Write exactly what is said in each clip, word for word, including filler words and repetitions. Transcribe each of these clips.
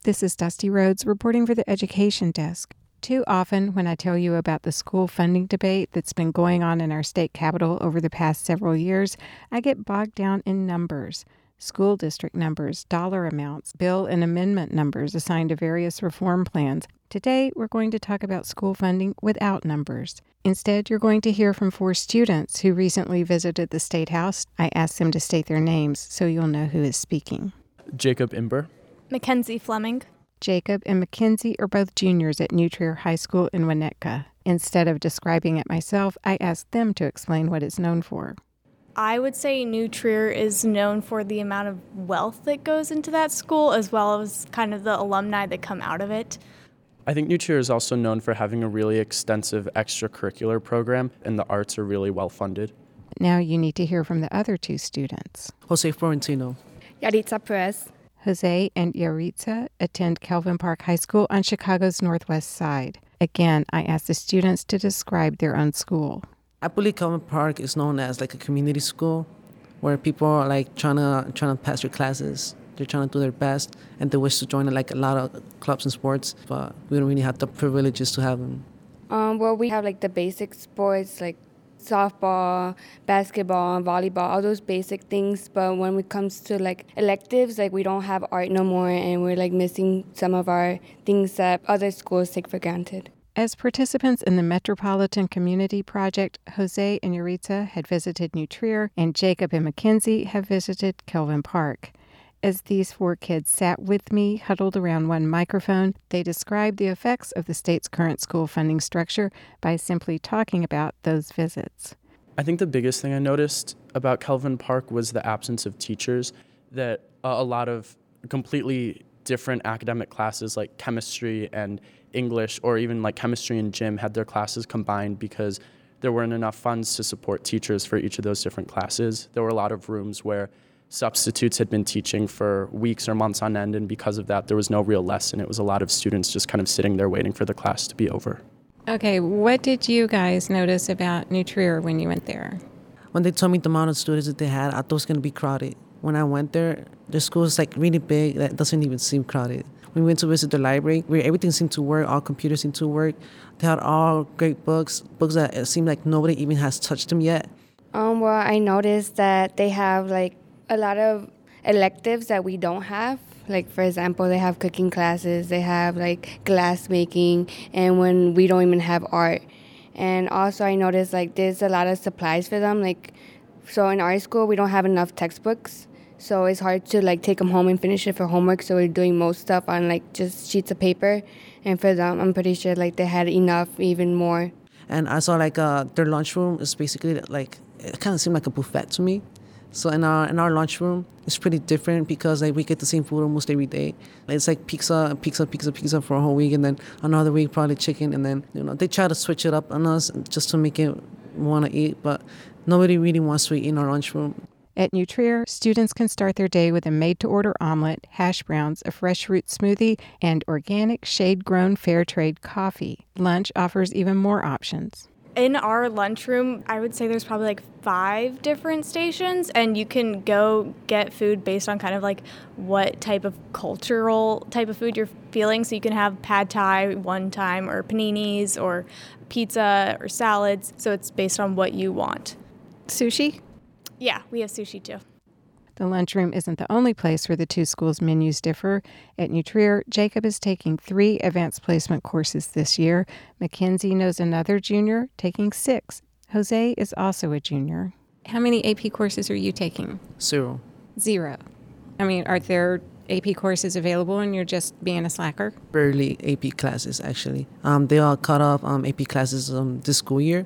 This is Dusty Rhodes reporting for the Education Desk. Too often, when I tell you about the school funding debate that's been going on in our state capitol over the past several years, I get bogged down in numbers. School district numbers, dollar amounts, bill and amendment numbers assigned to various reform plans. Today, we're going to talk about school funding without numbers. Instead, you're going to hear from four students who recently visited the State House. I asked them to state their names so you'll know who is speaking. Jacob Imber. Mackenzie Fleming. Jacob and Mackenzie are both juniors at New Trier High School in Winnetka. Instead of describing it myself, I asked them to explain what it's known for. I would say New Trier is known for the amount of wealth that goes into that school, as well as kind of the alumni that come out of it. I think New Trier is also known for having a really extensive extracurricular program, and the arts are really well funded. Now you need to hear from the other two students. Jose Florentino. Yaritza Perez. Jose and Yaritza attend Kelvin Park High School on Chicago's northwest side. Again, I asked the students to describe their own school. I believe Kelvin Park is known as like a community school where people are like trying to trying to pass their classes. They're trying to do their best, and they wish to join like a lot of clubs and sports, but we don't really have the privileges to have them. Um, well, we have like the basic sports like softball, basketball, volleyball, all those basic things. But when it comes to like electives, like we don't have art no more, and we're like missing some of our things that other schools take for granted. As participants in the Metropolitan Community Project, Jose and Yaritza had visited New Trier, and Jacob and Mackenzie have visited Kelvin Park. As these four kids sat with me, huddled around one microphone, they described the effects of the state's current school funding structure by simply talking about those visits. I think the biggest thing I noticed about Kelvin Park was the absence of teachers, that uh, a lot of completely different academic classes like chemistry and English, or even like chemistry and gym, had their classes combined because there weren't enough funds to support teachers for each of those different classes. There were a lot of rooms where substitutes had been teaching for weeks or months on end, and because of that, there was no real lesson. It was a lot of students just kind of sitting there waiting for the class to be over. Okay, what did you guys notice about New Trier when you went there? When they told me the amount of students that they had, I thought it was going to be crowded. When I went there, the school is like really big. That doesn't even seem crowded. When we went to visit the library, where everything seemed to work, all computers seemed to work. They had all great books, books that it seemed like nobody even has touched them yet. Um, well, I noticed that they have like a lot of electives that we don't have. Like, for example, they have cooking classes, they have like glass making, and when we don't even have art. And also I noticed like there's a lot of supplies for them. Like, so in our school, we don't have enough textbooks. So it's hard to like take them home and finish it for homework. So we're doing most stuff on like just sheets of paper. And for them, I'm pretty sure like they had enough, even more. And I saw like uh, their lunchroom is basically like, it kind of seemed like a buffet to me. So in our in our lunchroom, it's pretty different because like we get the same food almost every day. It's like pizza, pizza, pizza, pizza for a whole week, and then another week probably chicken, and then you know they try to switch it up on us just to make it want to eat, but nobody really wants to eat in our lunchroom. At New Trier, students can start their day with a made-to-order omelet, hash browns, a fresh fruit smoothie, and organic, shade-grown fair trade coffee. Lunch offers even more options. In our lunchroom, I would say there's probably like five different stations, and you can go get food based on kind of like what type of cultural type of food you're feeling. So you can have pad thai one time, or paninis, or pizza, or salads. So it's based on what you want. Sushi? Yeah, we have sushi too. The lunchroom isn't the only place where the two schools' menus differ. At New Trier, Jacob is taking three advanced placement courses this year. Mackenzie knows another junior taking six. Jose is also a junior. How many A P courses are you taking? Zero. Zero. I mean, are there A P courses available and you're just being a slacker? Barely A P classes, actually. Um, they all cut off um, A P classes um, this school year.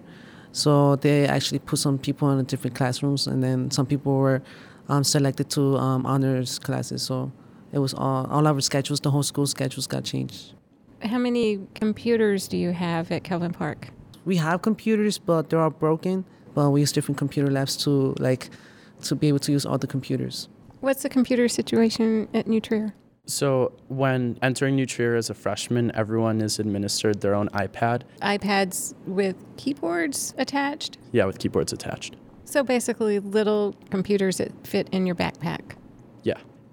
So they actually put some people in different classrooms, and then some people were um, selected to um, honors classes. So it was all, all our schedules, the whole school schedules got changed. How many computers do you have at Kelvin Park? We have computers, but they're all broken. But we use different computer labs to like to be able to use all the computers. What's the computer situation at New Trier? So when entering New Trier as a freshman, everyone is administered their own iPad. iPads with keyboards attached? Yeah, with keyboards attached. So basically little computers that fit in your backpack. Yeah.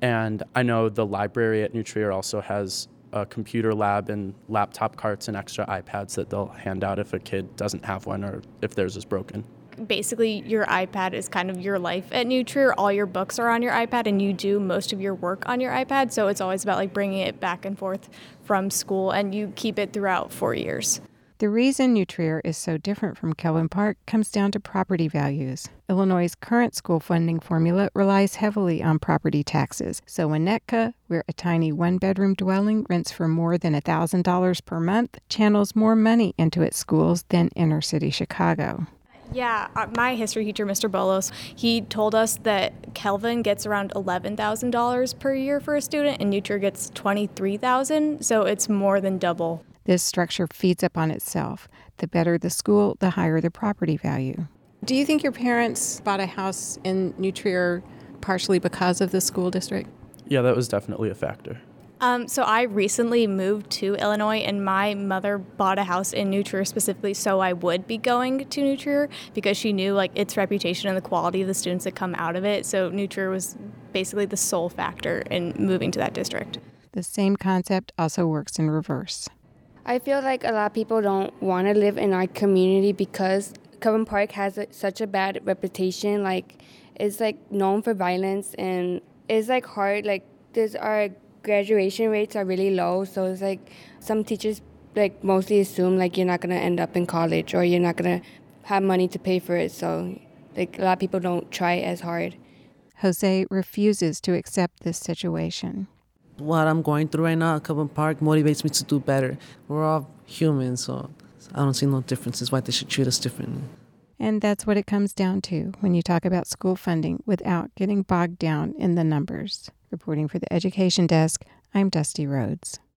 And I know the library at New Trier also has a computer lab and laptop carts and extra iPads that they'll hand out if a kid doesn't have one or if theirs is broken. Basically, your iPad is kind of your life at New Trier. All your books are on your iPad, and you do most of your work on your iPad. So it's always about like bringing it back and forth from school, and you keep it throughout four years. The reason New Trier is so different from Kelvin Park comes down to property values. Illinois' current school funding formula relies heavily on property taxes. So Winnetka, where a tiny one-bedroom dwelling rents for more than one thousand dollars per month, channels more money into its schools than inner-city Chicago. Yeah, uh, my history teacher, Mister Bolos, he told us that Kelvin gets around eleven thousand dollars per year for a student, and New Trier gets twenty-three thousand dollars, so it's more than double. This structure feeds up on itself. The better the school, the higher the property value. Do you think your parents bought a house in New Trier partially because of the school district? Yeah, that was definitely a factor. Um, so I recently moved to Illinois, and my mother bought a house in New Trier specifically so I would be going to New Trier because she knew like its reputation and the quality of the students that come out of it. So New Trier was basically the sole factor in moving to that district. The same concept also works in reverse. I feel like a lot of people don't want to live in our community because Kelvin Park has a, such a bad reputation. Like, it's like known for violence, and it's like hard. Like, there's our graduation rates are really low, so it's like some teachers like mostly assume like you're not gonna end up in college or you're not gonna have money to pay for it. So like a lot of people don't try as hard. Jose refuses to accept this situation. What I'm going through right now at Kelvin Park motivates me to do better. We're all human, so I don't see no differences why they should treat us differently. And that's what it comes down to when you talk about school funding without getting bogged down in the numbers. Reporting for the Education Desk, I'm Dusty Rhodes.